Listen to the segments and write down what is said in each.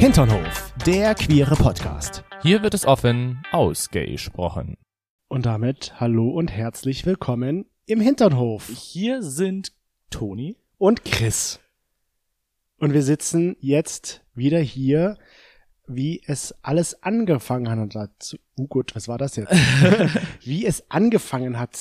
Hinternhof, der queere Podcast. Hier wird es offen ausgesprochen. Und damit hallo und herzlich willkommen im Hinternhof. Hier sind Toni und Chris. Und wir sitzen jetzt wieder hier, wie es alles angefangen hat. Gut, was war das jetzt? Wie es angefangen hat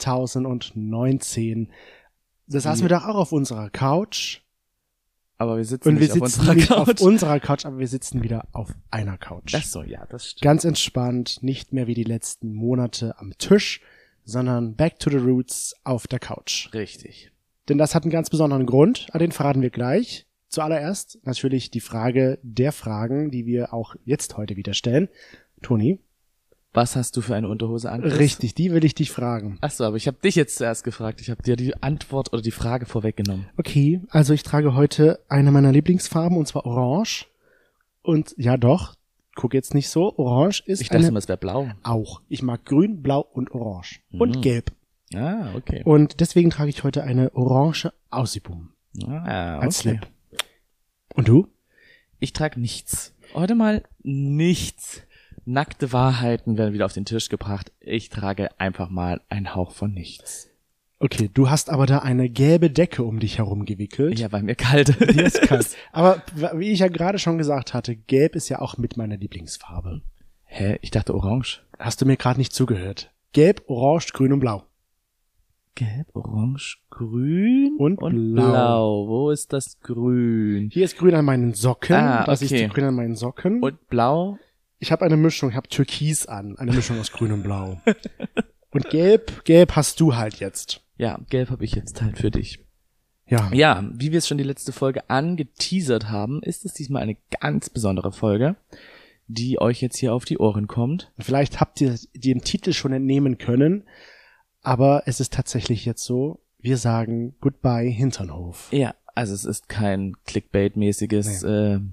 2019. Das saßen wir doch auch auf unserer Couch. Aber wir sitzen nicht auf unserer Couch. Auf unserer Couch, aber wir sitzen wieder auf einer Couch. Ach so, ja, das stimmt. Ganz entspannt, nicht mehr wie die letzten Monate am Tisch, sondern back to the roots auf der Couch. Richtig. Denn das hat einen ganz besonderen Grund, aber den verraten wir gleich. Zuallererst natürlich die Frage der Fragen, die wir auch jetzt heute wieder stellen. Toni? Was hast du für eine Unterhose an? Chris? Richtig, die will ich dich fragen. Ach so, aber ich habe dich jetzt zuerst gefragt. Ich habe dir die Antwort oder die Frage vorweggenommen. Okay, also ich trage heute eine meiner Lieblingsfarben, und zwar Orange. Und ja doch, guck jetzt nicht so, Orange ist Ich dachte immer, es wäre blau. Auch. Ich mag Grün, Blau und Orange. Und Gelb. Ah, okay. Und deswegen trage ich heute eine orange Ausübung. Ah, okay. Als Slip. Und du? Ich trage nichts. Heute mal nichts. Nackte Wahrheiten werden wieder auf den Tisch gebracht. Ich trage einfach mal einen Hauch von nichts. Okay, du hast aber da eine gelbe Decke um dich herum gewickelt. Ja, weil mir kalt ist. Dir ist kalt. Aber wie ich ja gerade schon gesagt hatte, Gelb ist ja auch mit meiner Lieblingsfarbe. Hä? Ich dachte Orange. Hast du mir gerade nicht zugehört? Gelb, Orange, Grün und Blau. Gelb, Orange, Grün und Blau. Wo ist das Grün? Hier ist Grün an meinen Socken. Ah, Das okay. ist Grün an meinen Socken. Und Blau? Ich habe eine Mischung, ich habe Türkis an. Eine Mischung aus Grün und Blau. Und Gelb hast du halt jetzt. Ja, Gelb habe ich jetzt halt für dich. Ja. Ja, wie wir es schon die letzte Folge angeteasert haben, ist es diesmal eine ganz besondere Folge, die euch jetzt hier auf die Ohren kommt. Vielleicht habt ihr den Titel schon entnehmen können, aber es ist tatsächlich jetzt so, wir sagen Goodbye Hinternhof. Ja, also es ist kein Clickbait-mäßiges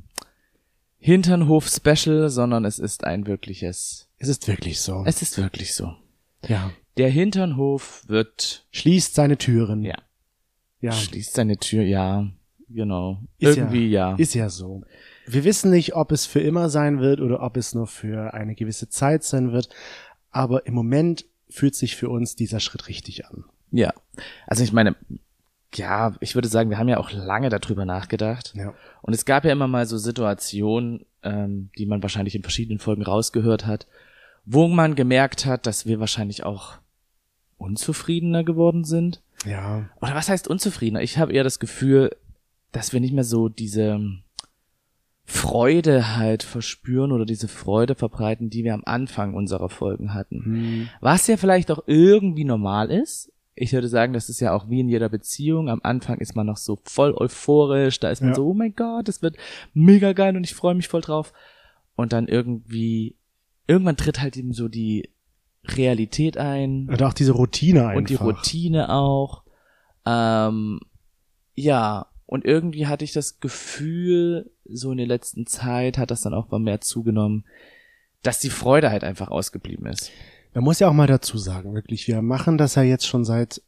Hinternhof-Special, sondern es ist ein wirkliches... Es ist wirklich so. Es ist wirklich so. Ja. Der Hinternhof wird... Schließt seine Türen. Ja. Ja. Schließt seine Tür, ja, genau. Ist irgendwie ja. Ist ja so. Wir wissen nicht, ob es für immer sein wird oder ob es nur für eine gewisse Zeit sein wird, aber im Moment fühlt sich für uns dieser Schritt richtig an. Ja, also ich meine, ja, ich würde sagen, wir haben ja auch lange darüber nachgedacht. Ja. Und es gab ja immer mal so Situationen, die man wahrscheinlich in verschiedenen Folgen rausgehört hat, wo man gemerkt hat, dass wir wahrscheinlich auch unzufriedener geworden sind. Ja. Oder was heißt unzufriedener? Ich habe eher das Gefühl, dass wir nicht mehr so diese Freude halt verspüren oder diese Freude verbreiten, die wir am Anfang unserer Folgen hatten. Was ja vielleicht auch irgendwie normal ist. Ich würde sagen, das ist ja auch wie in jeder Beziehung. Am Anfang ist man noch so voll euphorisch, da ist man so, oh mein Gott, das wird mega geil und ich freue mich voll drauf. Und dann irgendwann tritt halt eben so die Realität ein. Oder auch diese Routine einfach. Und die Routine auch. Ja, und irgendwie hatte ich das Gefühl, so in der letzten Zeit hat das dann auch vermehrt zugenommen, dass die Freude halt einfach ausgeblieben ist. Man muss ja auch mal dazu sagen, wirklich, wir machen das ja jetzt schon seit,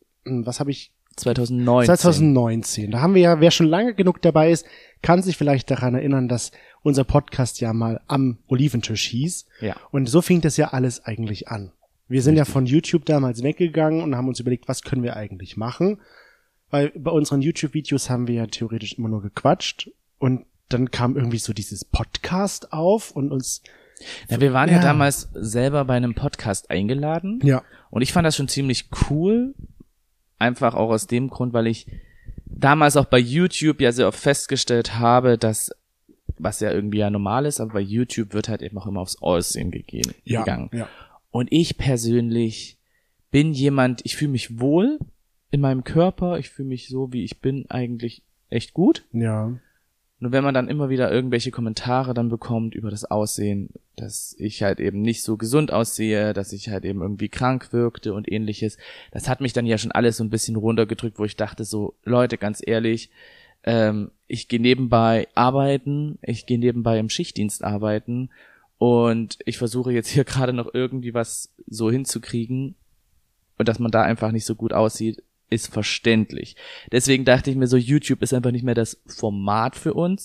2019. Da haben wir ja, wer schon lange genug dabei ist, kann sich vielleicht daran erinnern, dass unser Podcast ja mal am Oliventisch hieß. Ja. Und so fing das ja alles eigentlich an. Wir sind ja von YouTube damals weggegangen und haben uns überlegt, was können wir eigentlich machen? Weil bei unseren YouTube-Videos haben wir ja theoretisch immer nur gequatscht und dann kam irgendwie so dieses Podcast auf und uns... Ja, wir waren ja damals selber bei einem Podcast eingeladen. Ja. Und ich fand das schon ziemlich cool. Einfach auch aus dem Grund, weil ich damals auch bei YouTube ja sehr oft festgestellt habe, dass, was ja irgendwie ja normal ist, aber bei YouTube wird halt eben auch immer aufs Aussehen gegangen. Ja. Und ich persönlich bin jemand, ich fühle mich wohl in meinem Körper, ich fühle mich so, wie ich bin, eigentlich echt gut. Ja. Nur wenn man dann immer wieder irgendwelche Kommentare dann bekommt über das Aussehen, dass ich halt eben nicht so gesund aussehe, dass ich halt eben irgendwie krank wirkte und ähnliches, das hat mich dann ja schon alles so ein bisschen runtergedrückt, wo ich dachte so, Leute, ganz ehrlich, ich gehe nebenbei arbeiten, ich gehe nebenbei im Schichtdienst arbeiten und ich versuche jetzt hier gerade noch irgendwie was so hinzukriegen und dass man da einfach nicht so gut aussieht, ist verständlich. Deswegen dachte ich mir so, YouTube ist einfach nicht mehr das Format für uns.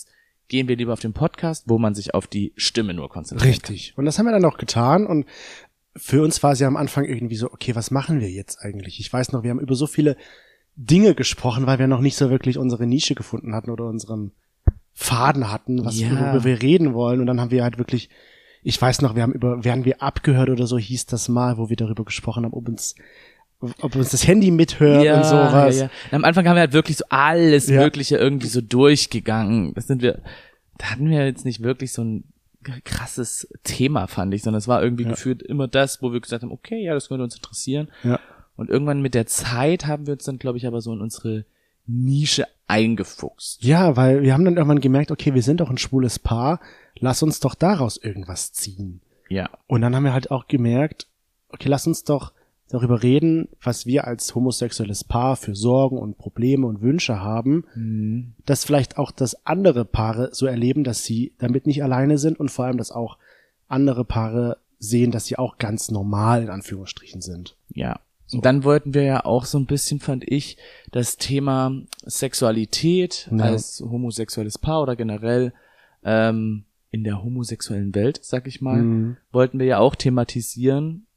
gehen wir lieber auf den Podcast, wo man sich auf die Stimme nur konzentriert. Richtig. Und das haben wir dann auch getan und für uns war es ja am Anfang irgendwie so, okay, was machen wir jetzt eigentlich? Ich weiß noch, wir haben über so viele Dinge gesprochen, weil wir noch nicht so wirklich unsere Nische gefunden hatten oder unseren Faden hatten, worüber wir reden wollen. Und dann haben wir halt wirklich, ich weiß noch, werden wir abgehört oder so, hieß das mal, wo wir darüber gesprochen haben, ob uns das Handy mithört und sowas. Ja. Am Anfang haben wir halt wirklich so alles Mögliche irgendwie so durchgegangen. Da hatten wir jetzt nicht wirklich so ein krasses Thema, fand ich, sondern es war irgendwie gefühlt immer das, wo wir gesagt haben, okay, ja, das könnte uns interessieren. Ja. Und irgendwann mit der Zeit haben wir uns dann, glaube ich, aber so in unsere Nische eingefuchst. Ja, weil wir haben dann irgendwann gemerkt, okay, wir sind doch ein schwules Paar, lass uns doch daraus irgendwas ziehen. Ja. Und dann haben wir halt auch gemerkt, okay, lass uns doch darüber reden, was wir als homosexuelles Paar für Sorgen und Probleme und Wünsche haben, dass vielleicht auch das andere Paare so erleben, dass sie damit nicht alleine sind und vor allem, dass auch andere Paare sehen, dass sie auch ganz normal in Anführungsstrichen sind. Ja. So. Und dann wollten wir ja auch so ein bisschen, fand ich, das Thema Sexualität als homosexuelles Paar oder generell in der homosexuellen Welt, sag ich mal, wollten wir ja auch thematisieren.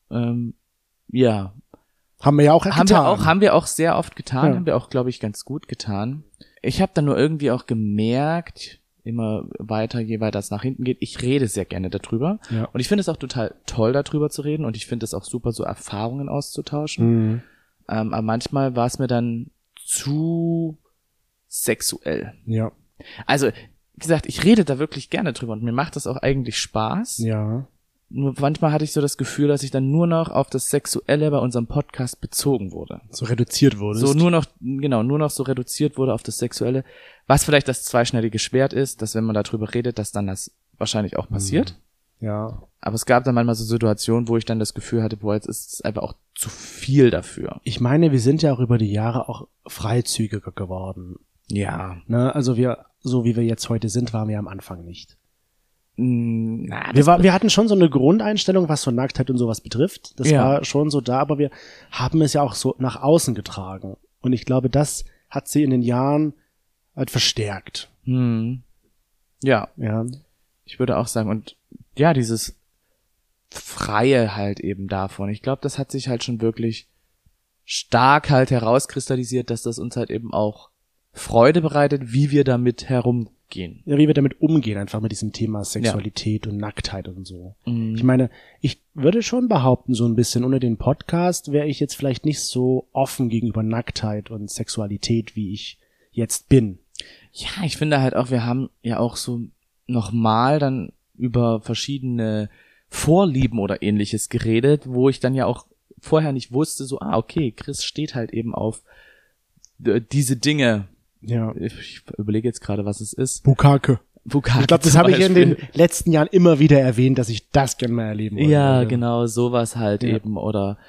Ja. Haben wir ja auch getan. Haben wir auch sehr oft getan, ja. Haben wir auch, glaube ich, ganz gut getan. Ich habe dann nur irgendwie auch gemerkt, immer weiter, je weiter es nach hinten geht, ich rede sehr gerne darüber. Ja. Und ich finde es auch total toll, darüber zu reden und ich finde es auch super, so Erfahrungen auszutauschen. Aber manchmal war es mir dann zu sexuell. Ja. Also, wie gesagt, ich rede da wirklich gerne drüber und mir macht das auch eigentlich Spaß. Ja. Nur manchmal hatte ich so das Gefühl, dass ich dann nur noch auf das Sexuelle bei unserem Podcast bezogen wurde. So reduziert wurde. So nur noch so reduziert wurde auf das Sexuelle. Was vielleicht das zweischneidige Schwert ist, dass wenn man darüber redet, dass dann das wahrscheinlich auch passiert. Ja. Aber es gab dann manchmal so Situationen, wo ich dann das Gefühl hatte, boah, jetzt ist es einfach auch zu viel dafür. Ich meine, wir sind ja auch über die Jahre auch freizügiger geworden. Ja. Ne? Also so wie wir jetzt heute sind, waren wir am Anfang nicht. Na, Wir hatten schon so eine Grundeinstellung, was so Nacktheit und sowas betrifft. Das war schon so da, aber wir haben es ja auch so nach außen getragen. Und ich glaube, das hat sie in den Jahren halt verstärkt. Ja. Ja. Ich würde auch sagen, und ja, dieses Freie halt eben davon. Ich glaube, das hat sich halt schon wirklich stark halt herauskristallisiert, dass das uns halt eben auch Freude bereitet, wie wir damit herumgehen. Ja, wie wir damit umgehen, einfach mit diesem Thema Sexualität und Nacktheit und so. Ich meine, ich würde schon behaupten, so ein bisschen ohne den Podcast wäre ich jetzt vielleicht nicht so offen gegenüber Nacktheit und Sexualität, wie ich jetzt bin. Ja, ich finde halt auch, wir haben ja auch so nochmal dann über verschiedene Vorlieben oder ähnliches geredet, wo ich dann ja auch vorher nicht wusste, so, okay, Chris steht halt eben auf diese Dinge. Ja. Ich überlege jetzt gerade, was es ist. Bukake. Ich glaube, das habe ich in den letzten Jahren immer wieder erwähnt, dass ich das gerne mal erleben wollte. Ja, genau, sowas halt eben. Oder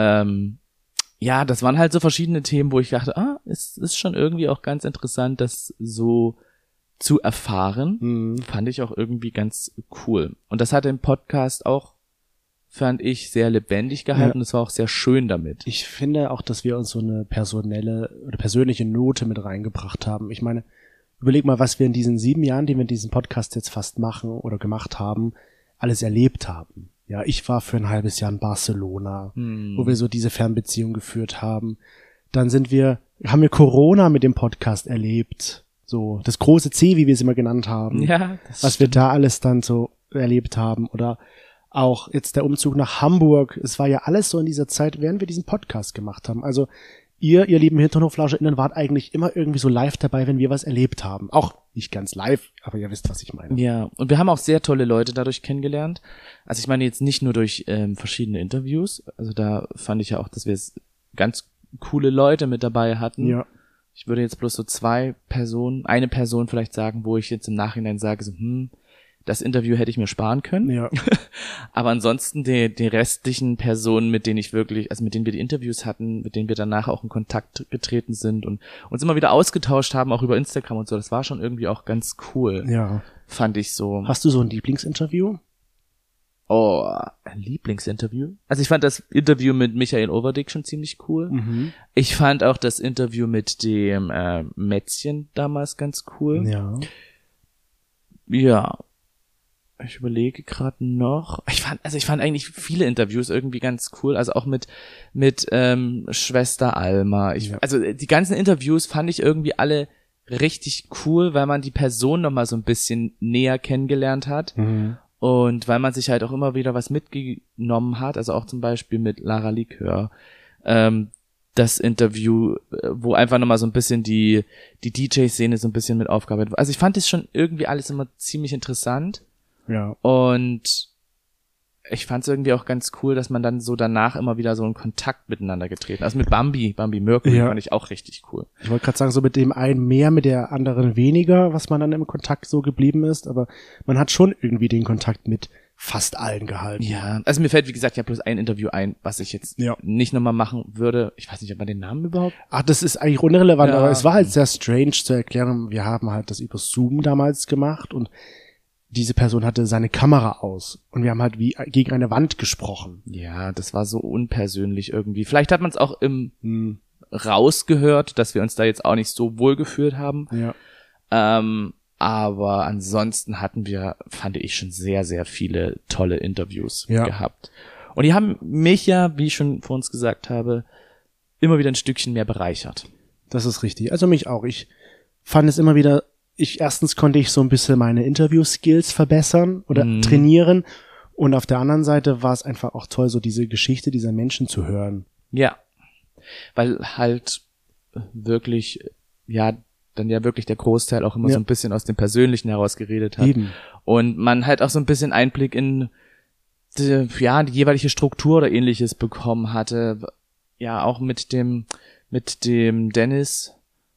ja, das waren halt so verschiedene Themen, wo ich dachte, es ist schon irgendwie auch ganz interessant, das so zu erfahren. Fand ich auch irgendwie ganz cool. Und das hat den Podcast auch, fand ich, sehr lebendig gehalten und es war auch sehr schön damit. Ich finde auch, dass wir uns so eine persönliche Note mit reingebracht haben. Ich meine, überleg mal, was wir in diesen 7 Jahren, die wir diesen Podcast jetzt fast machen oder gemacht haben, alles erlebt haben. Ja, ich war für ein halbes Jahr in Barcelona, wo wir so diese Fernbeziehung geführt haben. Dann haben wir Corona mit dem Podcast erlebt. So, das große C, wie wir es immer genannt haben. Ja, was wir da alles dann so erlebt haben. Oder auch jetzt der Umzug nach Hamburg. Es war ja alles so in dieser Zeit, während wir diesen Podcast gemacht haben. Also ihr lieben HinternhoflauscherInnen, wart eigentlich immer irgendwie so live dabei, wenn wir was erlebt haben. Auch nicht ganz live, aber ihr wisst, was ich meine. Ja, und wir haben auch sehr tolle Leute dadurch kennengelernt. Also ich meine jetzt nicht nur durch verschiedene Interviews. Also da fand ich ja auch, dass wir ganz coole Leute mit dabei hatten. Ja. Ich würde jetzt bloß so eine Person vielleicht sagen, wo ich jetzt im Nachhinein sage, so, das Interview hätte ich mir sparen können. Ja. Aber ansonsten die restlichen Personen, mit denen wir die Interviews hatten, mit denen wir danach auch in Kontakt getreten sind und uns immer wieder ausgetauscht haben, auch über Instagram und so, das war schon irgendwie auch ganz cool. Ja. Fand ich so. Hast du so ein Lieblingsinterview? Oh, ein Lieblingsinterview? Also ich fand das Interview mit Michael Overdick schon ziemlich cool. Ich fand auch das Interview mit dem Mätzchen damals ganz cool. Ja. Ja. Ich überlege gerade noch. Ich fand eigentlich viele Interviews irgendwie ganz cool. Also auch mit Schwester Alma. Also die ganzen Interviews fand ich irgendwie alle richtig cool, weil man die Person noch mal so ein bisschen näher kennengelernt hat. Mhm. Und weil man sich halt auch immer wieder was mitgenommen hat. Also auch zum Beispiel mit Lara Likör. Das Interview, wo einfach noch mal so ein bisschen die DJ-Szene so ein bisschen mit aufgearbeitet wird. Also ich fand das schon irgendwie alles immer ziemlich interessant. Ja. Und ich fand es irgendwie auch ganz cool, dass man dann so danach immer wieder so in Kontakt miteinander getreten. Also mit Bambi Mercury fand ich auch richtig cool. Ich wollte gerade sagen, so mit dem einen mehr, mit der anderen weniger, was man dann im Kontakt so geblieben ist, aber man hat schon irgendwie den Kontakt mit fast allen gehalten. Ja, also mir fällt, wie gesagt, ja bloß ein Interview ein, was ich jetzt nicht nochmal machen würde. Ich weiß nicht, ob man den Namen überhaupt... Ach, das ist eigentlich unrelevant, aber es war halt sehr strange zu erklären. Wir haben halt das über Zoom damals gemacht und diese Person hatte seine Kamera aus und wir haben halt wie gegen eine Wand gesprochen. Ja, das war so unpersönlich irgendwie. Vielleicht hat man es auch rausgehört, dass wir uns da jetzt auch nicht so wohl gefühlt haben. Ja. Aber ansonsten hatten wir, fand ich, schon sehr, sehr viele tolle Interviews gehabt. Und die haben mich ja, wie ich schon vor uns gesagt habe, immer wieder ein Stückchen mehr bereichert. Das ist richtig. Also mich auch. Ich fand es immer wieder... Erstens konnte ich so ein bisschen meine Interview-Skills verbessern oder trainieren und auf der anderen Seite war es einfach auch toll, so diese Geschichte dieser Menschen zu hören. Ja, weil halt wirklich, dann wirklich der Großteil auch immer so ein bisschen aus dem Persönlichen heraus geredet hat. Eben. Und man halt auch so ein bisschen Einblick in die jeweilige Struktur oder ähnliches bekommen hatte. Ja, auch mit dem Dennis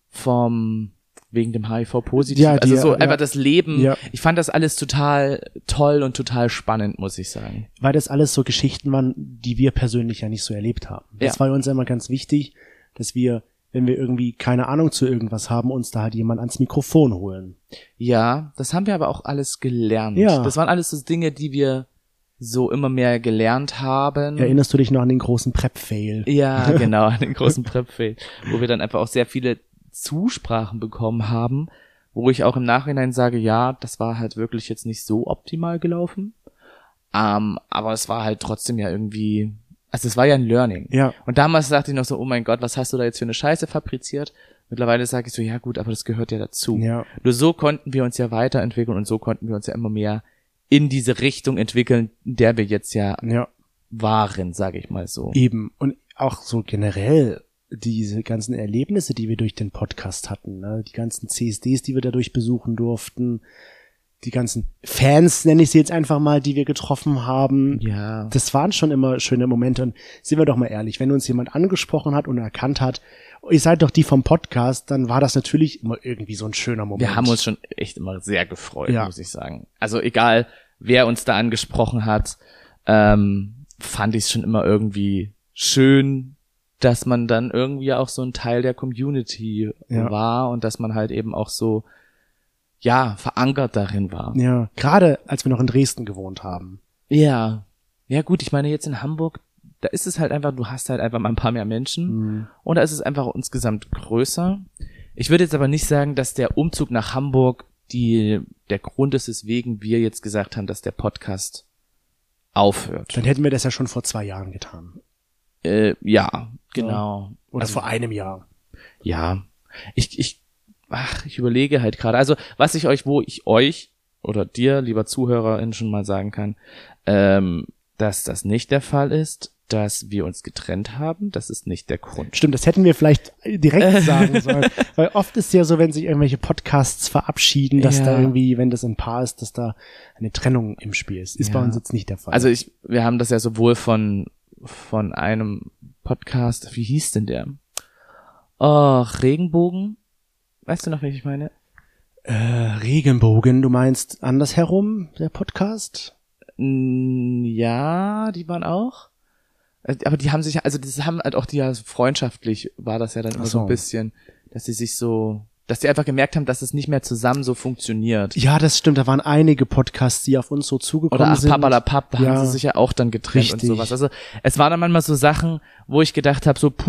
wegen dem HIV-Positiv, einfach das Leben. Ja. Ich fand das alles total toll und total spannend, muss ich sagen. Weil das alles so Geschichten waren, die wir persönlich ja nicht so erlebt haben. Das war uns immer ganz wichtig, dass wir, wenn wir irgendwie keine Ahnung zu irgendwas haben, uns da halt jemand ans Mikrofon holen. Ja, das haben wir aber auch alles gelernt. Ja. Das waren alles so Dinge, die wir so immer mehr gelernt haben. Erinnerst du dich noch an den großen Prep-Fail? Ja, genau, an den großen Prep-Fail, wo wir dann einfach auch sehr viele Zusprachen bekommen haben, wo ich auch im Nachhinein sage, ja, das war halt wirklich jetzt nicht so optimal gelaufen, aber es war halt trotzdem ja irgendwie, also es war ja ein Learning. Ja. Und damals dachte ich noch so, oh mein Gott, was hast du da jetzt für eine Scheiße fabriziert? Mittlerweile sage ich so, ja gut, aber das gehört ja dazu. Ja. Nur so konnten wir uns ja weiterentwickeln und so konnten wir uns ja immer mehr in diese Richtung entwickeln, in der wir jetzt ja waren, sage ich mal so. Eben. Und auch so generell diese ganzen Erlebnisse, die wir durch den Podcast hatten, ne? Die ganzen CSDs, die wir dadurch besuchen durften, die ganzen Fans, nenne ich sie jetzt einfach mal, die wir getroffen haben. Ja. Das waren schon immer schöne Momente. Und sind wir doch mal ehrlich, wenn uns jemand angesprochen hat und erkannt hat, ihr seid doch die vom Podcast, dann war das natürlich immer irgendwie so ein schöner Moment. Wir haben uns schon echt immer sehr gefreut, muss ich sagen. Also egal, wer uns da angesprochen hat, fand ich es schon immer irgendwie schön, dass man dann irgendwie auch so ein Teil der Community war und dass man halt eben auch so, verankert darin war. Ja, gerade als wir noch in Dresden gewohnt haben. Ja. Ja gut, ich meine jetzt in Hamburg, da ist es halt einfach, du hast halt einfach mal ein paar mehr Menschen und da ist es einfach insgesamt größer. Ich würde jetzt aber nicht sagen, dass der Umzug nach Hamburg der Grund ist, weswegen wir jetzt gesagt haben, dass der Podcast aufhört. Dann hätten wir das ja schon vor 2 Jahren getan. Ja, genau. Oder vor einem Jahr. Ja. Ich überlege halt gerade. Also, wo ich euch oder dir, lieber Zuhörerin, schon mal sagen kann, dass das nicht der Fall ist, dass wir uns getrennt haben. Das ist nicht der Grund. Stimmt, das hätten wir vielleicht direkt sagen sollen. Weil oft ist ja so, wenn sich irgendwelche Podcasts verabschieden, dass da irgendwie, wenn das ein Paar ist, dass da eine Trennung im Spiel ist. Ist bei uns jetzt nicht der Fall. Also wir haben das ja sowohl von einem Podcast, wie hieß denn der? Oh, Regenbogen. Weißt du noch, welchen ich meine? Regenbogen, du meinst andersherum, der Podcast? Ja, die waren auch. Aber die haben sich, also das haben halt auch freundschaftlich war das ja dann immer so ein bisschen, dass die einfach gemerkt haben, dass es nicht mehr zusammen so funktioniert. Ja, das stimmt, da waren einige Podcasts, die auf uns so zugekommen sind. Oder Papalapap, da haben sie sich ja auch dann getrennt und sowas. Also es waren dann manchmal so Sachen, wo ich gedacht habe, so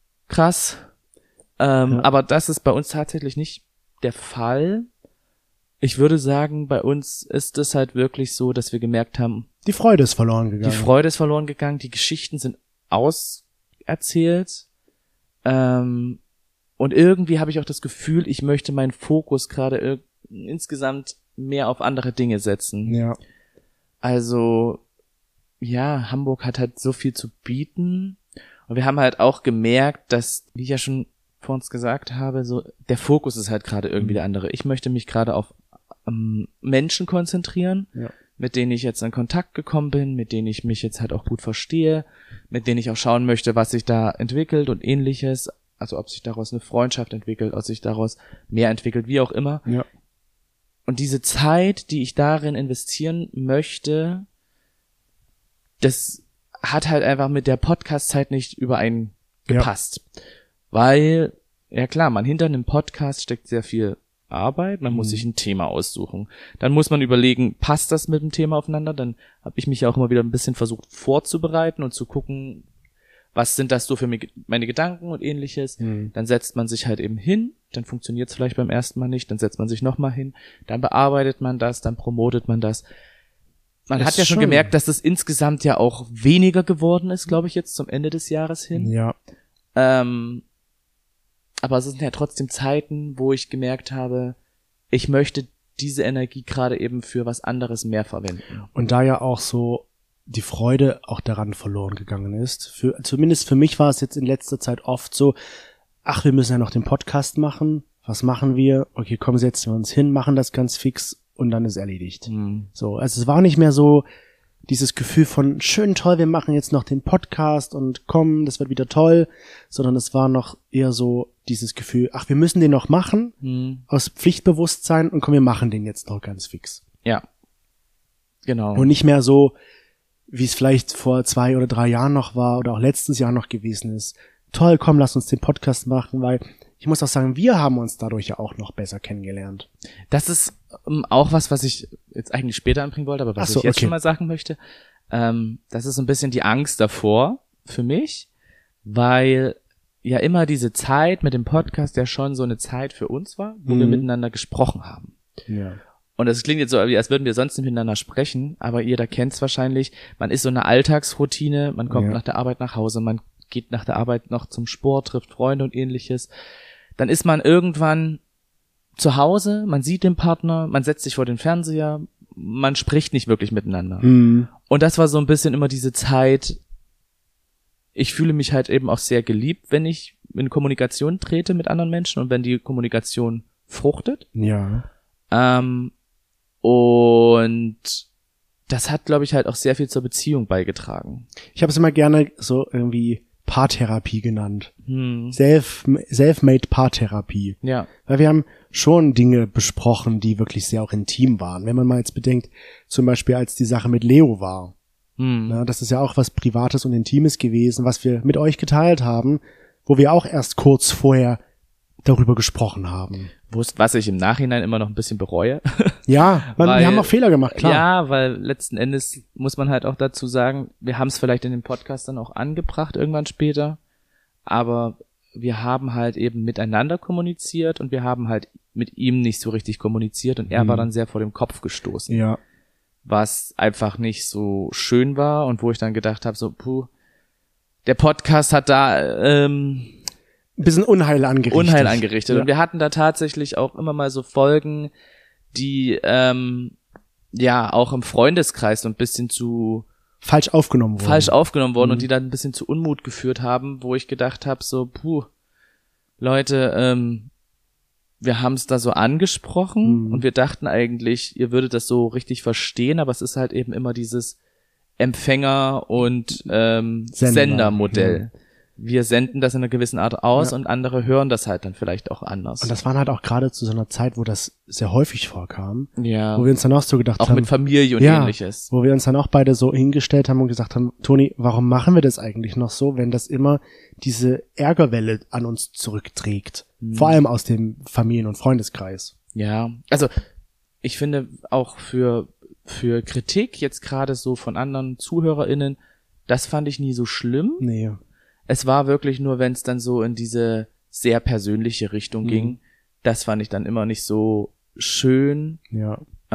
krass. Aber das ist bei uns tatsächlich nicht der Fall. ich würde sagen, bei uns ist es halt wirklich so, dass wir gemerkt haben, Die Freude ist verloren gegangen. die Freude ist verloren gegangen, die Geschichten sind auserzählt. Und irgendwie habe ich auch das Gefühl, ich möchte meinen Fokus gerade insgesamt mehr auf andere Dinge setzen. Ja. Also, ja, Hamburg hat halt so viel zu bieten. Und wir haben halt auch gemerkt, dass, wie ich ja schon vor uns gesagt habe, so der Fokus ist halt gerade irgendwie der andere. Ich möchte mich gerade auf Menschen konzentrieren, mit denen ich jetzt in Kontakt gekommen bin, mit denen ich mich jetzt halt auch gut verstehe, mit denen ich auch schauen möchte, was sich da entwickelt und ähnliches. Also ob sich daraus eine Freundschaft entwickelt, ob sich daraus mehr entwickelt, wie auch immer. Ja. Und diese Zeit, die ich darin investieren möchte, das hat halt einfach mit der Podcast-Zeit nicht übereingepasst. Ja. Weil, ja klar, hinter einem Podcast steckt sehr viel Arbeit, man muss sich ein Thema aussuchen. Dann muss man überlegen, passt das mit dem Thema aufeinander? Dann habe ich mich ja auch immer wieder ein bisschen versucht vorzubereiten und zu gucken, was sind das so für meine Gedanken und ähnliches. Dann setzt man sich halt eben hin, dann funktioniert es vielleicht beim ersten Mal nicht, dann setzt man sich nochmal hin, dann bearbeitet man das, dann promotet man das. Man hat ja schon gemerkt, dass das insgesamt ja auch weniger geworden ist, glaube ich, jetzt zum Ende des Jahres hin. Ja. Aber es sind ja trotzdem Zeiten, wo ich gemerkt habe, ich möchte diese Energie gerade eben für was anderes mehr verwenden. Und da ja auch so die Freude auch daran verloren gegangen ist. Zumindest für mich war es jetzt in letzter Zeit oft so, ach, wir müssen ja noch den Podcast machen. Was machen wir? Okay, komm, setzen wir uns hin, machen das ganz fix und dann ist erledigt. So, also es war nicht mehr so dieses Gefühl von schön, toll, wir machen jetzt noch den Podcast und komm, das wird wieder toll, sondern es war noch eher so dieses Gefühl, ach, wir müssen den noch machen, aus Pflichtbewusstsein und komm, wir machen den jetzt noch ganz fix. Ja, genau. Und nicht mehr so, wie es vielleicht vor 2 oder 3 Jahren noch war oder auch letztes Jahr noch gewesen ist. Toll, komm, lass uns den Podcast machen, weil ich muss auch sagen, wir haben uns dadurch ja auch noch besser kennengelernt. Das ist auch was ich jetzt eigentlich später anbringen wollte, aber was ich jetzt schon mal sagen möchte. Das ist so ein bisschen die Angst davor für mich, weil ja immer diese Zeit mit dem Podcast ja schon so eine Zeit für uns war, wo wir miteinander gesprochen haben. Ja. Und das klingt jetzt so, als würden wir sonst nicht miteinander sprechen, aber jeder kennt es wahrscheinlich. Man ist so eine Alltagsroutine, man kommt nach der Arbeit nach Hause, man geht nach der Arbeit noch zum Sport, trifft Freunde und ähnliches. Dann ist man irgendwann zu Hause, man sieht den Partner, man setzt sich vor den Fernseher, man spricht nicht wirklich miteinander. Und das war so ein bisschen immer diese Zeit, ich fühle mich halt eben auch sehr geliebt, wenn ich in Kommunikation trete mit anderen Menschen und wenn die Kommunikation fruchtet. Ja. Und das hat, glaube ich, halt auch sehr viel zur Beziehung beigetragen. Ich habe es immer gerne so irgendwie Paartherapie genannt. Self-made Paartherapie. Ja. Weil wir haben schon Dinge besprochen, die wirklich sehr auch intim waren. Wenn man mal jetzt bedenkt, zum Beispiel als die Sache mit Leo war. Na, das ist ja auch was Privates und Intimes gewesen, was wir mit euch geteilt haben, wo wir auch erst kurz vorher darüber gesprochen haben. Was ich im Nachhinein immer noch ein bisschen bereue. Ja, wir haben auch Fehler gemacht, klar. Ja, weil letzten Endes muss man halt auch dazu sagen, wir haben es vielleicht in dem Podcast dann auch angebracht irgendwann später, aber wir haben halt eben miteinander kommuniziert und wir haben halt mit ihm nicht so richtig kommuniziert und er war dann sehr vor dem Kopf gestoßen. Ja. Was einfach nicht so schön war und wo ich dann gedacht habe, so, der Podcast hat da ein bisschen Unheil angerichtet. Ja. Und wir hatten da tatsächlich auch immer mal so Folgen, die auch im Freundeskreis so ein bisschen zu falsch aufgenommen wurden und die dann ein bisschen zu Unmut geführt haben, wo ich gedacht habe, so, Leute, wir haben es da so angesprochen und wir dachten eigentlich, ihr würdet das so richtig verstehen, aber es ist halt eben immer dieses Empfänger- und Sendermodell. Ja. Wir senden das in einer gewissen Art aus und andere hören das halt dann vielleicht auch anders. Und das waren halt auch gerade zu so einer Zeit, wo das sehr häufig vorkam. Ja. Wo wir uns dann auch so gedacht haben. Auch mit Familie und ähnliches. Wo wir uns dann auch beide so hingestellt haben und gesagt haben, Toni, warum machen wir das eigentlich noch so, wenn das immer diese Ärgerwelle an uns zurückträgt? Vor allem aus dem Familien- und Freundeskreis. Ja, also ich finde auch für Kritik jetzt gerade so von anderen ZuhörerInnen, das fand ich nie so schlimm. Nee. Es war wirklich nur, wenn es dann so in diese sehr persönliche Richtung ging, das fand ich dann immer nicht so schön. Ja.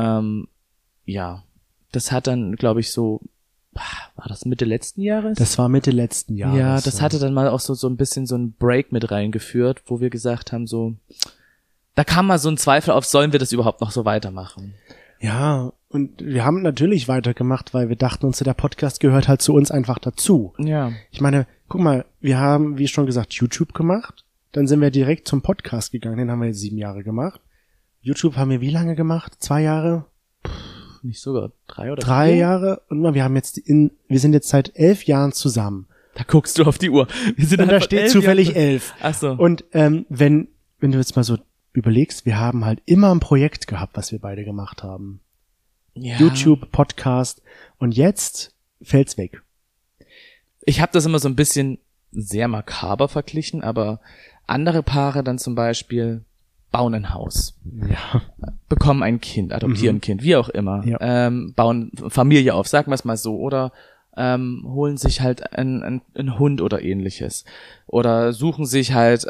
Ja, das hat dann, glaube ich, so, war das Mitte letzten Jahres? Das war Mitte letzten Jahres. Ja, das hatte dann mal auch so ein bisschen so ein Break mit reingeführt, wo wir gesagt haben, so, da kam mal so ein Zweifel auf, sollen wir das überhaupt noch so weitermachen? Ja, und wir haben natürlich weitergemacht, weil wir dachten uns, der Podcast gehört halt zu uns einfach dazu. Ja. Ich meine, guck mal, wir haben, wie schon gesagt, YouTube gemacht. Dann sind wir direkt zum Podcast gegangen. Den haben wir jetzt 7 Jahre gemacht. YouTube haben wir wie lange gemacht? 2 Jahre? Nicht sogar 3 oder 3 4? Jahre. Und wir haben jetzt wir sind jetzt seit 11 Jahren zusammen. Da guckst du auf die Uhr. Wir sind Und da einfach steht 11 zufällig Jahre. 11. Ach so. Und wenn du jetzt mal so überlegst, wir haben halt immer ein Projekt gehabt, was wir beide gemacht haben. Ja. YouTube, Podcast. Und jetzt fällt's weg. Ich habe das immer so ein bisschen sehr makaber verglichen, aber andere Paare dann zum Beispiel bauen ein Haus, Ja. bekommen ein Kind, adoptieren ein Kind, wie auch immer, Ja. bauen Familie auf, sagen wir es mal so, oder holen sich halt einen Hund oder ähnliches. Oder suchen sich halt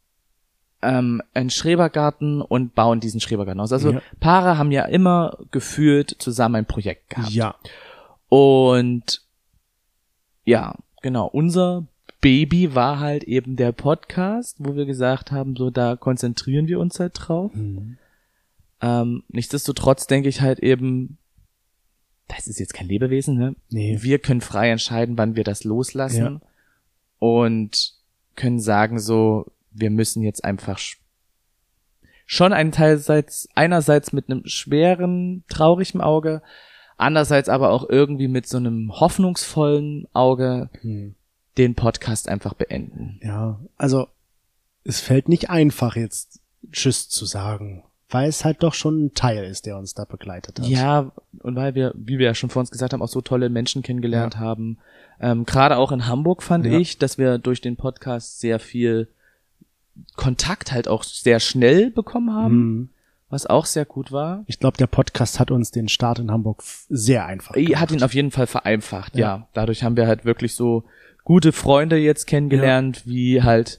einen Schrebergarten und bauen diesen Schrebergarten aus. Also Ja. Paare haben ja immer gefühlt zusammen ein Projekt gehabt. Ja. Und ja, genau, unser Baby war halt eben der Podcast, wo wir gesagt haben, so da konzentrieren wir uns halt drauf. Nichtsdestotrotz denke ich halt eben, das ist jetzt kein Lebewesen, ne? Nee. Wir können frei entscheiden, wann wir das loslassen Ja. und können sagen so, wir müssen jetzt einfach schon einerseits mit einem schweren, traurigen Auge, andererseits aber auch irgendwie mit so einem hoffnungsvollen Auge den Podcast einfach beenden. Ja, also es fällt nicht einfach jetzt Tschüss zu sagen, weil es halt doch schon ein Teil ist, der uns da begleitet hat. Ja, und weil wir, wie wir ja schon vor uns gesagt haben, auch so tolle Menschen kennengelernt haben. Gerade auch in Hamburg fand ich, dass wir durch den Podcast sehr viel Kontakt halt auch sehr schnell bekommen haben, was auch sehr gut war. Ich glaube, der Podcast hat uns den Start in Hamburg sehr einfach gemacht. Hat ihn auf jeden Fall vereinfacht, ja. Dadurch haben wir halt wirklich so gute Freunde jetzt kennengelernt, wie halt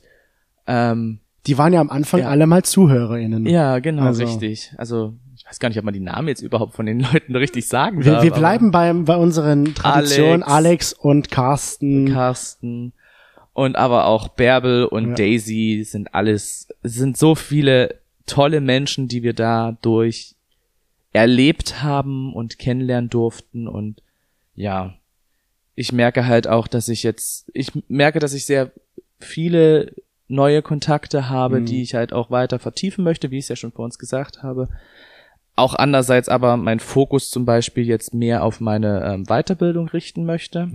Die waren ja am Anfang alle mal ZuhörerInnen. ja, genau, Also- richtig. Also ich weiß gar nicht, ob man die Namen jetzt überhaupt von den Leuten richtig sagen Wir darf. bleiben bei unseren Traditionen, Alex und Carsten. Carsten und aber auch Bärbel und Daisy es sind so viele tolle Menschen, die wir dadurch erlebt haben und kennenlernen durften und ja, ich merke halt auch, dass ich sehr viele neue Kontakte habe, die ich halt auch weiter vertiefen möchte, wie ich es ja schon vor uns gesagt habe. Auch andererseits aber mein Fokus zum Beispiel jetzt mehr auf meine Weiterbildung richten möchte,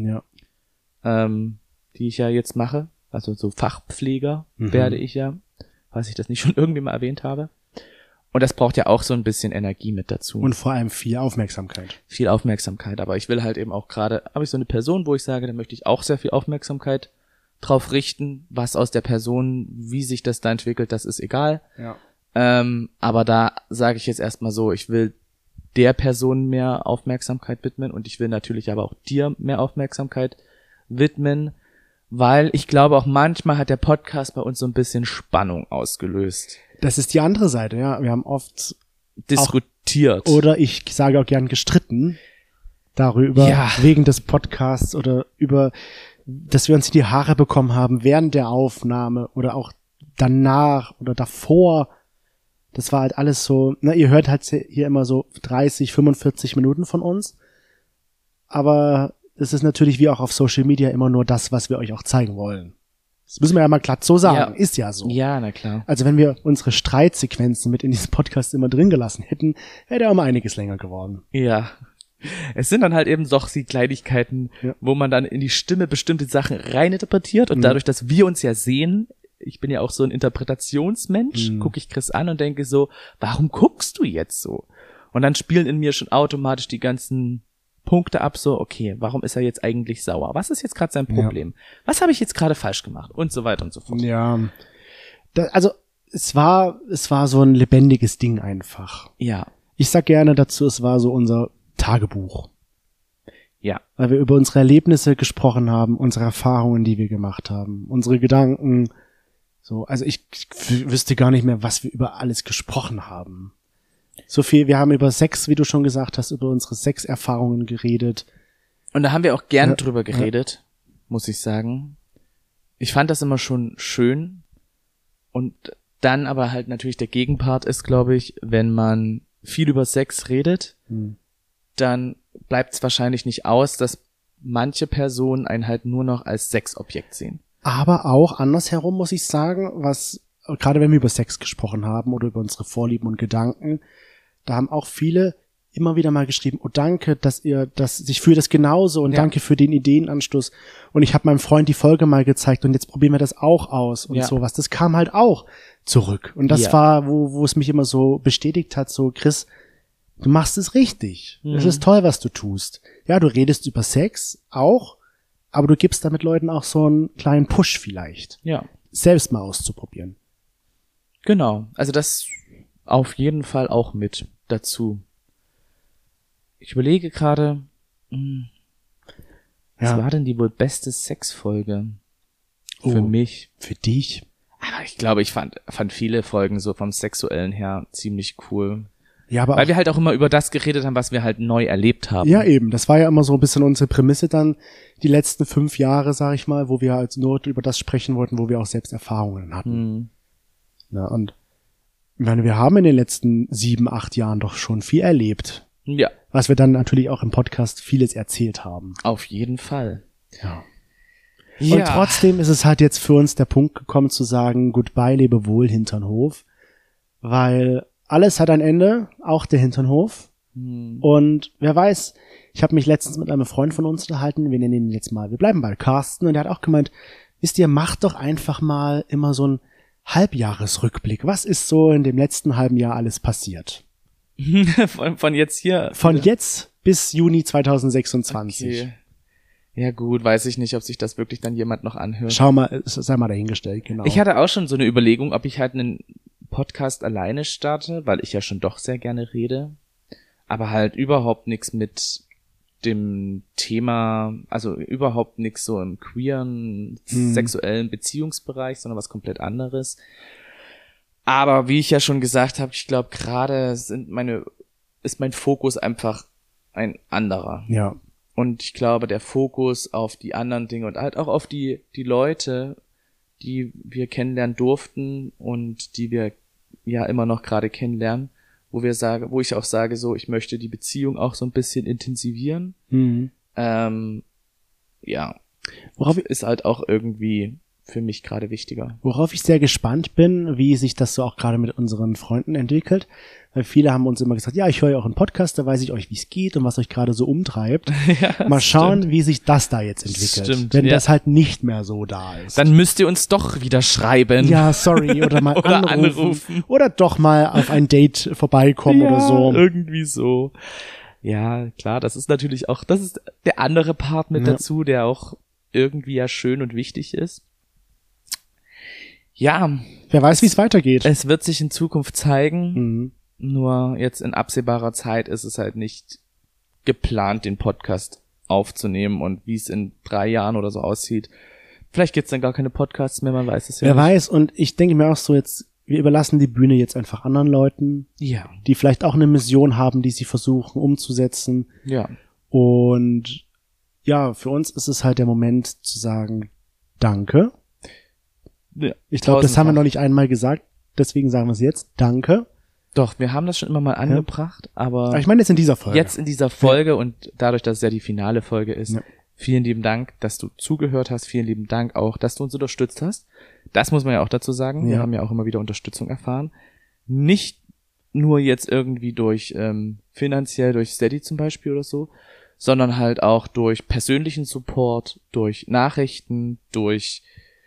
die ich ja jetzt mache. Also so Fachpfleger werde ich ja, falls ich das nicht schon irgendwie mal erwähnt habe. Und das braucht ja auch so ein bisschen Energie mit dazu. Und vor allem viel Aufmerksamkeit. Viel Aufmerksamkeit. Aber ich will halt eben auch gerade, habe ich so eine Person, wo ich sage, da möchte ich auch sehr viel Aufmerksamkeit drauf richten. Was aus der Person, wie sich das da entwickelt, das ist egal. Ja. Aber da sage ich jetzt erstmal so, ich will der Person mehr Aufmerksamkeit widmen und ich will natürlich aber auch dir mehr Aufmerksamkeit widmen, weil ich glaube auch manchmal hat der Podcast bei uns so ein bisschen Spannung ausgelöst. Das ist die andere Seite, ja. Wir haben oft Diskutiert. oder ich sage auch gern gestritten darüber, Ja. wegen des Podcasts oder über, dass wir uns in die Haare bekommen haben während der Aufnahme oder auch danach oder davor. Das war halt alles so, ihr hört halt hier immer so 30, 45 Minuten von uns. Aber es ist natürlich wie auch auf Social Media immer nur das, was wir euch auch zeigen wollen. Das müssen wir ja mal glatt so sagen. Ja. Ist ja so. Ja, na klar. Also wenn wir unsere Streitsequenzen mit in diesem Podcast immer drin gelassen hätten, wäre der um einiges länger geworden. Ja. Es sind dann halt eben doch die Kleinigkeiten, wo man dann in die Stimme bestimmte Sachen reininterpretiert und dadurch, dass wir uns ja sehen, ich bin ja auch so ein Interpretationsmensch, gucke ich Chris an und denke so, warum guckst du jetzt so? Und dann spielen in mir schon automatisch die ganzen Punkte ab, so, okay, warum ist er jetzt eigentlich sauer? Was ist jetzt gerade sein Problem? Was habe ich jetzt gerade falsch gemacht? Und so weiter und so fort. Ja. Also es war so ein lebendiges Ding einfach. Ja. Ich sag gerne dazu, es war so unser Tagebuch. Ja. Weil wir über unsere Erlebnisse gesprochen haben, unsere Erfahrungen, die wir gemacht haben, unsere Gedanken. So, also ich wüsste gar nicht mehr, was wir über alles gesprochen haben. So viel, wir haben über Sex, wie du schon gesagt hast, über unsere Sexerfahrungen geredet. Und da haben wir auch gern drüber geredet, muss ich sagen. Ich fand das immer schon schön. Und dann aber halt natürlich der Gegenpart ist, glaube ich, wenn man viel über Sex redet, dann bleibt es wahrscheinlich nicht aus, dass manche Personen einen halt nur noch als Sexobjekt sehen. Aber auch andersherum muss ich sagen, was, gerade wenn wir über Sex gesprochen haben oder über unsere Vorlieben und Gedanken, da haben auch viele immer wieder mal geschrieben, oh danke, dass ich fühle das genauso und danke für den Ideenanstoß. Und ich habe meinem Freund die Folge mal gezeigt und jetzt probieren wir das auch aus und sowas. Das kam halt auch zurück. Und das war, wo es mich immer so bestätigt hat, so Chris, du machst es richtig. Es ist toll, was du tust. Ja, du redest über Sex auch, aber du gibst damit Leuten auch so einen kleinen Push vielleicht. Ja. Selbst mal auszuprobieren. Genau. Also das auf jeden Fall auch mit dazu. Ich überlege gerade, was war denn die wohl beste Sexfolge für mich? Für dich? Aber ich glaube, ich fand viele Folgen so vom Sexuellen her ziemlich cool. Ja, aber weil wir halt auch immer über das geredet haben, was wir halt neu erlebt haben. Ja, eben. Das war ja immer so ein bisschen unsere Prämisse dann, die letzten 5 Jahre, sag ich mal, wo wir halt nur über das sprechen wollten, wo wir auch selbst Erfahrungen hatten. Ja, und ich meine, wir haben in den letzten 7, 8 Jahren doch schon viel erlebt. Ja. Was wir dann natürlich auch im Podcast vieles erzählt haben. Auf jeden Fall. Ja. Und trotzdem ist es halt jetzt für uns der Punkt gekommen zu sagen, goodbye, Lebewohl, Hinternhof. Weil alles hat ein Ende, auch der Hinternhof. Und wer weiß, ich habe mich letztens mit einem Freund von uns unterhalten, wir nennen ihn jetzt mal, wir bleiben bei Carsten, und der hat auch gemeint, wisst ihr, macht doch einfach mal immer so ein Halbjahresrückblick. Was ist so in dem letzten halben Jahr alles passiert? von jetzt hier? Von jetzt bis Juni 2026. Okay. Ja gut, weiß ich nicht, ob sich das wirklich dann jemand noch anhört. Schau mal, sei mal dahingestellt, genau. Ich hatte auch schon so eine Überlegung, ob ich halt einen Podcast alleine starte, weil ich ja schon doch sehr gerne rede, aber halt überhaupt nichts mit dem Thema, also überhaupt nichts so im queeren, sexuellen Beziehungsbereich, sondern was komplett anderes. Aber wie ich ja schon gesagt habe, ich glaube, gerade ist mein Fokus einfach ein anderer. Ja. Und ich glaube, der Fokus auf die anderen Dinge und halt auch auf die Leute, die wir kennenlernen durften und die wir ja immer noch gerade kennenlernen, wo ich auch sage, so, ich möchte die Beziehung auch so ein bisschen intensivieren. Ja. Worauf ist halt auch irgendwie für mich gerade wichtiger. Worauf ich sehr gespannt bin, wie sich das so auch gerade mit unseren Freunden entwickelt. Weil viele haben uns immer gesagt, ja, ich höre ja auch einen Podcast, da weiß ich euch, wie es geht und was euch gerade so umtreibt. Ja, mal schauen, wie sich das da jetzt entwickelt. Stimmt, wenn das halt nicht mehr so da ist. Dann müsst ihr uns doch wieder schreiben. Ja, sorry, oder mal oder anrufen. Oder doch mal auf ein Date vorbeikommen oder so. Irgendwie so. Ja, klar, das ist natürlich auch, das ist der andere Part mit dazu, der auch irgendwie ja schön und wichtig ist. Ja. Wer weiß, wie es weitergeht. Es wird sich in Zukunft zeigen. Nur jetzt in absehbarer Zeit ist es halt nicht geplant, den Podcast aufzunehmen, und wie es in 3 Jahren oder so aussieht. Vielleicht gibt's dann gar keine Podcasts mehr, man weiß es ja nicht. Wer weiß, und ich denke mir auch so, jetzt, wir überlassen die Bühne jetzt einfach anderen Leuten. Ja. Die vielleicht auch eine Mission haben, die sie versuchen umzusetzen. Ja. Und ja, für uns ist es halt der Moment zu sagen, danke. Ja, ich glaube, das haben wir noch nicht einmal gesagt, deswegen sagen wir es jetzt. Danke. Doch, wir haben das schon immer mal angebracht, aber ich meine jetzt in dieser Folge. Jetzt in dieser Folge und dadurch, dass es ja die finale Folge ist, vielen lieben Dank, dass du zugehört hast, vielen lieben Dank auch, dass du uns unterstützt hast. Das muss man ja auch dazu sagen, wir haben ja auch immer wieder Unterstützung erfahren. Nicht nur jetzt irgendwie durch finanziell, durch Steady zum Beispiel oder so, sondern halt auch durch persönlichen Support, durch Nachrichten, durch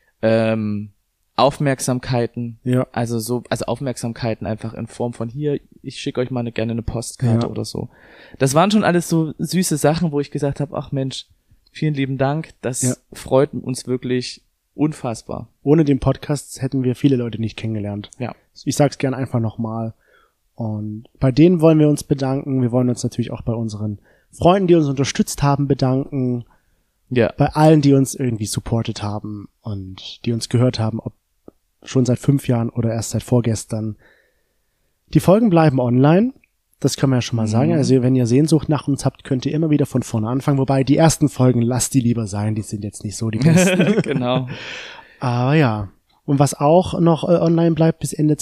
Aufmerksamkeiten, also Aufmerksamkeiten einfach in Form von hier, ich schicke euch mal gerne eine Postkarte oder so. Das waren schon alles so süße Sachen, wo ich gesagt habe, ach Mensch, vielen lieben Dank, das freut uns wirklich unfassbar. Ohne den Podcast hätten wir viele Leute nicht kennengelernt. Ja. Ich sag's gern einfach nochmal. Und bei denen wollen wir uns bedanken. Wir wollen uns natürlich auch bei unseren Freunden, die uns unterstützt haben, bedanken. Ja. Bei allen, die uns irgendwie supportet haben und die uns gehört haben, ob schon seit 5 Jahren oder erst seit vorgestern. Die Folgen bleiben online. Das können wir ja schon mal sagen. Also wenn ihr Sehnsucht nach uns habt, könnt ihr immer wieder von vorne anfangen. Wobei die ersten Folgen, lasst die lieber sein. Die sind jetzt nicht so die besten. Genau. Aber ja. Und was auch noch online bleibt bis Ende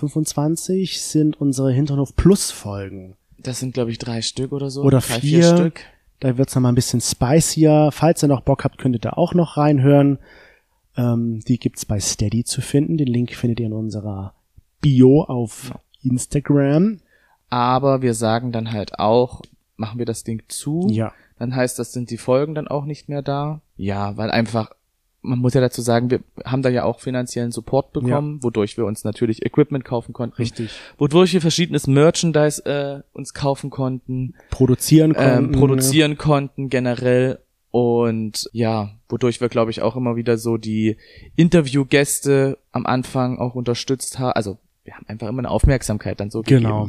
2025, sind unsere Hinterhof Plus Folgen. Das sind, glaube ich, 3 Stück oder so. Oder 3, 4 Stück. Da wird's noch mal ein bisschen spicier. Falls ihr noch Bock habt, könnt ihr da auch noch reinhören. Die gibt's bei Steady zu finden. Den Link findet ihr in unserer Bio auf Instagram. Aber wir sagen dann halt auch, machen wir das Ding zu. Ja. Dann heißt das, sind die Folgen dann auch nicht mehr da. Ja, weil einfach, man muss ja dazu sagen, wir haben da ja auch finanziellen Support bekommen, wodurch wir uns natürlich Equipment kaufen konnten. Richtig. Wodurch wir verschiedenes Merchandise uns kaufen konnten. Produzieren konnten generell. Und ja, wodurch wir, glaube ich, auch immer wieder so die Interviewgäste am Anfang auch unterstützt haben. Also wir haben einfach immer eine Aufmerksamkeit dann so gegeben. Genau.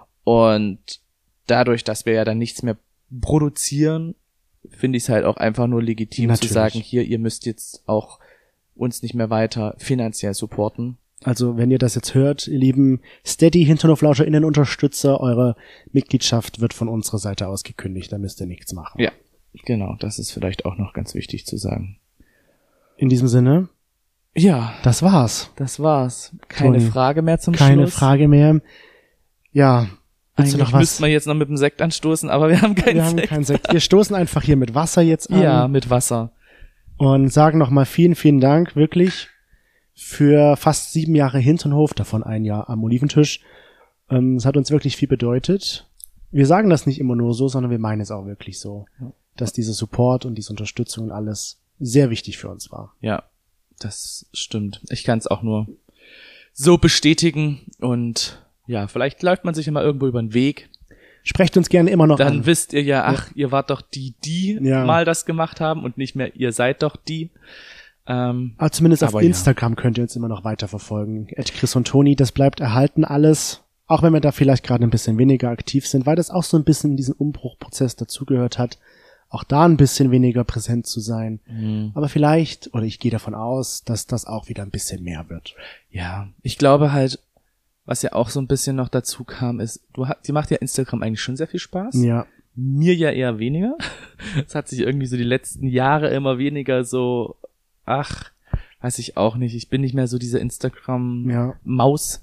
Und dadurch, dass wir ja dann nichts mehr produzieren, finde ich es halt auch einfach nur legitim Natürlich. zu sagen, hier, ihr müsst jetzt auch uns nicht mehr weiter finanziell supporten. Also wenn ihr das jetzt hört, ihr lieben Steady-HinterhoflauscherInnen-Unterstützer, eure Mitgliedschaft wird von unserer Seite aus gekündigt, da müsst ihr nichts machen. Ja, genau, das ist vielleicht auch noch ganz wichtig zu sagen. In diesem Sinne, ja, das war's. Keine Toni, Frage mehr zum Keine Schluss. Frage mehr. Ja, willst du Eigentlich noch was? müssten wir jetzt noch mit dem Sekt anstoßen, aber wir haben keinen Sekt. Keinen Sekt. Wir stoßen einfach hier mit Wasser jetzt an. Ja, mit Wasser. Und sagen nochmal vielen, vielen Dank wirklich für fast 7 Jahre Hinternhof, davon 1 Jahr am Oliventisch. Es hat uns wirklich viel bedeutet. Wir sagen das nicht immer nur so, sondern wir meinen es auch wirklich so, dass dieser Support und diese Unterstützung und alles sehr wichtig für uns war. Ja, das stimmt. Ich kann es auch nur so bestätigen und ja, vielleicht läuft man sich immer irgendwo über den Weg. Sprecht uns gerne immer noch Dann an. wisst ihr ja, ach, ihr wart doch die Ja. mal das gemacht haben und nicht mehr, ihr seid doch die. Aber zumindest auf aber ja. Instagram könnt ihr uns immer noch weiterverfolgen. @Chris und Toni, das bleibt erhalten alles. Auch wenn wir da vielleicht gerade ein bisschen weniger aktiv sind, weil das auch so ein bisschen in diesen Umbruchprozess dazugehört hat, auch da ein bisschen weniger präsent zu sein. Aber vielleicht, oder ich gehe davon aus, dass das auch wieder ein bisschen mehr wird. Ja, ich glaube halt, was ja auch so ein bisschen noch dazu kam, ist, dir macht ja Instagram eigentlich schon sehr viel Spaß. Ja. Mir ja eher weniger. Es hat sich irgendwie so die letzten Jahre immer weniger so, weiß ich auch nicht. Ich bin nicht mehr so diese Instagram-Maus.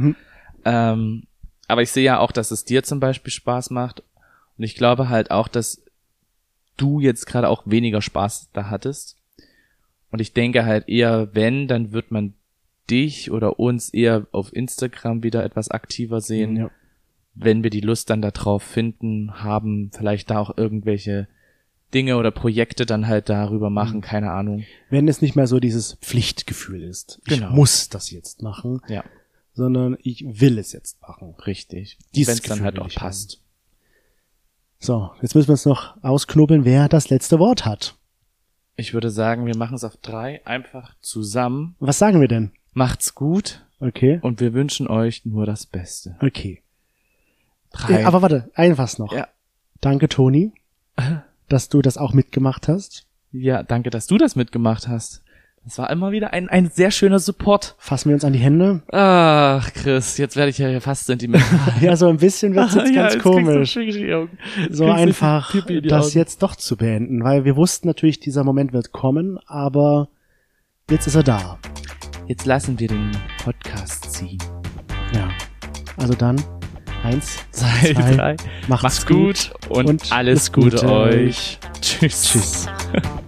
Aber ich sehe ja auch, dass es dir zum Beispiel Spaß macht. Und ich glaube halt auch, dass du jetzt gerade auch weniger Spaß da hattest. Und ich denke halt eher, dann wird man dich oder uns eher auf Instagram wieder etwas aktiver sehen, Ja. wenn wir die Lust dann da drauf finden, haben, vielleicht da auch irgendwelche Dinge oder Projekte dann halt darüber machen, keine Ahnung. Wenn es nicht mehr so dieses Pflichtgefühl ist. Genau. Ich muss das jetzt machen. Ja, Sondern ich will es jetzt machen. richtig. Dieses Wenn es dann Gefühl halt will auch ich passt. So, jetzt müssen wir uns noch ausknobeln, wer das letzte Wort hat. Ich würde sagen, wir machen es auf 3 einfach zusammen. Was sagen wir denn? Macht's gut Okay. und wir wünschen euch nur das Beste. Okay. 3. Aber warte, was noch. Ja. Danke, Toni, dass du das auch mitgemacht hast. Ja, danke, dass du das mitgemacht hast. Das war immer wieder ein sehr schöner Support. Fassen wir uns an die Hände. Ach, Chris, jetzt werde ich ja fast sentimental. Ja, so ein bisschen wird's jetzt ganz komisch. So einfach Pipi in die das Augen. jetzt doch zu beenden, weil wir wussten natürlich, dieser Moment wird kommen, aber jetzt ist er da. Jetzt lassen wir den Podcast ziehen. Ja. Also dann, 1, 2, 2, 3. macht's Macht's gut und alles Gute euch. Tschüss. Tschüss.